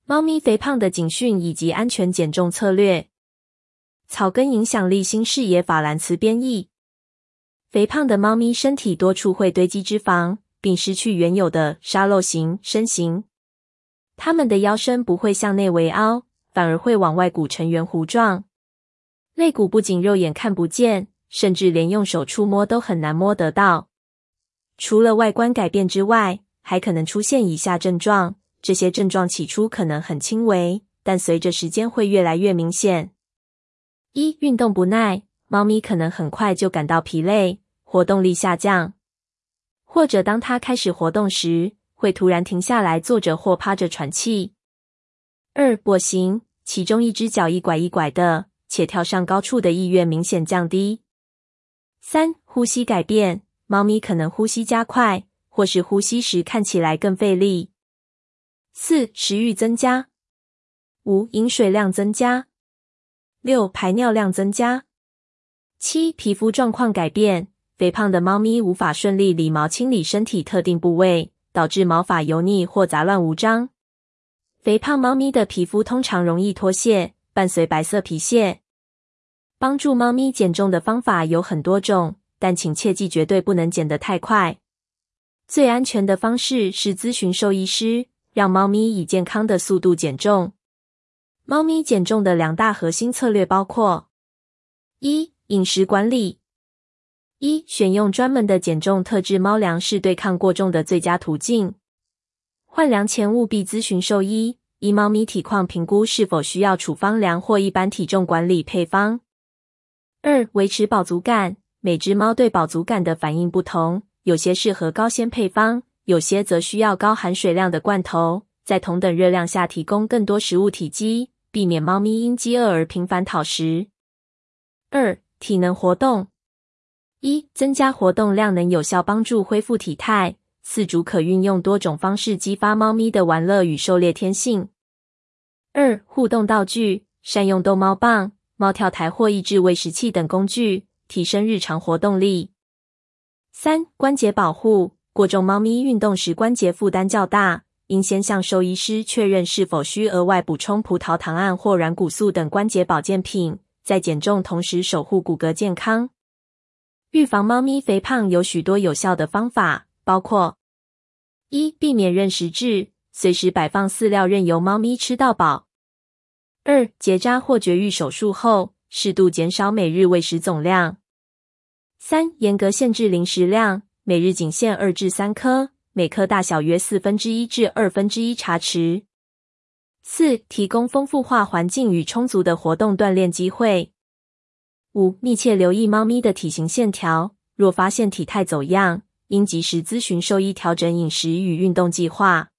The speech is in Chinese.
猫咪肥胖的警讯以及安全减重策略。草根影响力新视野法兰茨编译。肥胖的猫咪身体多处会堆积脂肪，并失去原有的沙漏型身形。它们的腰身不会向内围凹，反而会往外鼓成圆弧状。肋骨不仅肉眼看不见，甚至连用手触摸都很难摸得到。除了外观改变之外，还可能出现以下症状。这些症状起初可能很轻微，但随着时间会越来越明显。一、运动不耐，猫咪可能很快就感到疲累，活动力下降，或者当它开始活动时，会突然停下来坐着或趴着喘气。二、跛行，其中一只脚一拐一拐的，且跳上高处的意愿明显降低。三、呼吸改变，猫咪可能呼吸加快，或是呼吸时看起来更费力。四、食欲增加。五、饮水量增加。六、排尿量增加。七、皮肤状况改变，肥胖的猫咪无法顺利理毛清理身体特定部位，导致毛发油腻或杂乱无章。肥胖猫咪的皮肤通常容易脱屑，伴随白色皮屑。帮助猫咪减重的方法有很多种，但请切记绝对不能减得太快。最安全的方式是咨询兽医师，让猫咪以健康的速度减重。猫咪减重的2大核心策略包括：一、饮食管理。一、选用专门的减重特制猫粮是对抗过重的最佳途径。换粮前务必咨询兽医，依猫咪体况评估是否需要处方粮或一般体重管理配方。二、维持饱足感。每只猫对饱足感的反应不同，有些适合高纤配方，有些则需要高含水量的罐头，在同等热量下提供更多食物体积，避免猫咪因饥饿而频繁讨食。二、体能活动。一、增加活动量能有效帮助恢复体态。饲主可运用多种方式激发猫咪的玩乐与狩猎天性。二、互动道具，善用逗猫棒、猫跳台或益智喂食器等工具，提升日常活动力。三、关节保护。过重猫咪运动时关节负担较大，应先向兽医师确认是否需额外补充葡萄糖胺或软骨素等关节保健品，在减重同时守护骨骼健康。预防猫咪肥胖有许多有效的方法，包括：一、避免任食制，随时摆放饲料任由猫咪吃到饱。二、结扎或绝育手术后，适度减少每日喂食总量。三、严格限制零食量，每日仅限2至3颗，每颗大小约1/4至1/2茶匙。四、提供丰富化环境与充足的活动锻炼机会。五、密切留意猫咪的体型线条，若发现体态走样，应及时咨询兽医调整饮食与运动计划。